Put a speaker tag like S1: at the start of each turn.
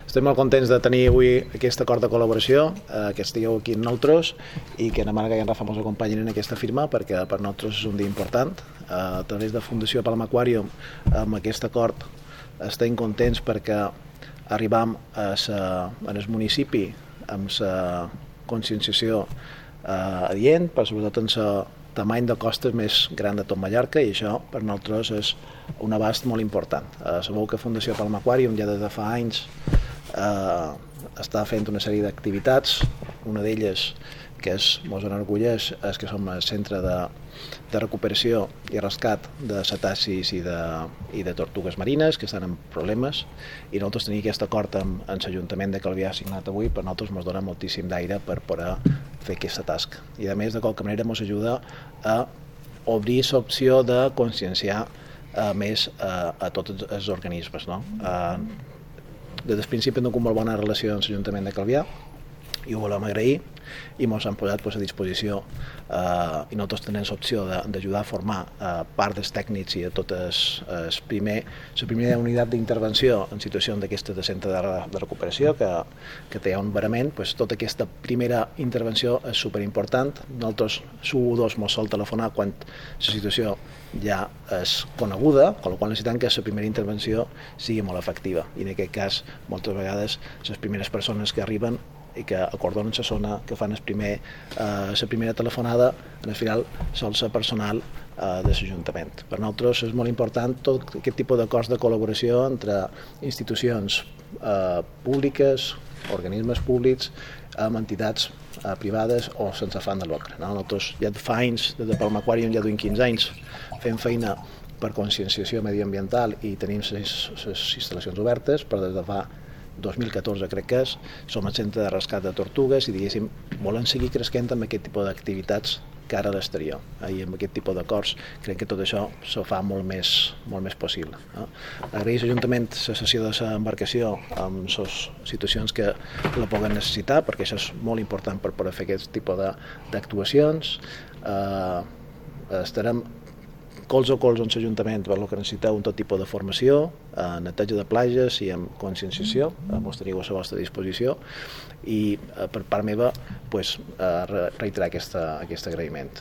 S1: Estem molt contents de tenir avui aquest acord de col·laboració, que estigueu aquí amb nosaltres i que demana que en Rafa ens acompanyin en aquesta firma, perquè per nosaltres és un dia important. A través de Fundació Palma Aquarium, amb aquest acord, estem contents perquè arribam en el municipi amb la conscienciació adient, però sobretot en la tamany de costes més gran de tot Mallorca, i això per nosaltres és un abast molt important. Sabeu que Fundació Palma Aquarium ja des de fa anys està fent una sèrie d'activitats. Una d'elles, que ens enorgulleix, és que som el centre de recuperació i rescat de cetacis i de tortugues marines que estan en problemes, i nosaltres tenim aquest acord amb l'Ajuntament de Calvià signat avui, per nosaltres ens dona moltíssim d'aire per poder fer aquesta tasca, i a més de qualque manera ens ajuda a obrir l'opció de conscienciar més a tots els organismes, no? Des del principi hem tingut molt bona relació amb l'Ajuntament de Calvià i ho volem agrair, i ens han posat a disposició, i nosaltres tenim l'opció d'ajudar a formar part dels tècnics i de tota la primera unitat d'intervenció en situacions d'aquesta de centre de recuperació que té un varament. Tota aquesta primera intervenció és superimportant. Nosaltres S112 ens sol telefonar quan la situació ja és coneguda, amb la qual necessitem que la primera intervenció sigui molt efectiva, i en aquest cas moltes vegades les primeres persones que arriben i que acordonen la zona, que fan la primera telefonada, al final sol ser personal de l'Ajuntament. Per nosaltres és molt important tot aquest tipus d'acords de col·laboració entre institucions públiques, organismes públics, amb entitats privades o sense afany de lucre. Nosaltres ja fa anys, des de Palma Aquarium ja duim 15 anys, fem feina per conscienciació mediambiental i tenim les instal·lacions obertes, però des de fa 2014 crec que som el centre de rescat de tortugues, i diguéssim volem seguir creixent amb aquest tipus d'activitats cara a l'exterior, i amb aquest tipus d'acords crec que tot això se fa molt més possible. Agrair a l'Ajuntament la cessió de l'embarcació amb les situacions que la puguen necessitar, perquè això és molt important per poder fer aquest tipus d'actuacions. Estarem colze a colze amb l'Ajuntament per el que necessiteu en tot tipus de formació, neteja de platges i amb conscienciació, us teniu a la vostra disposició, i per part meva reiterar aquest agraïment.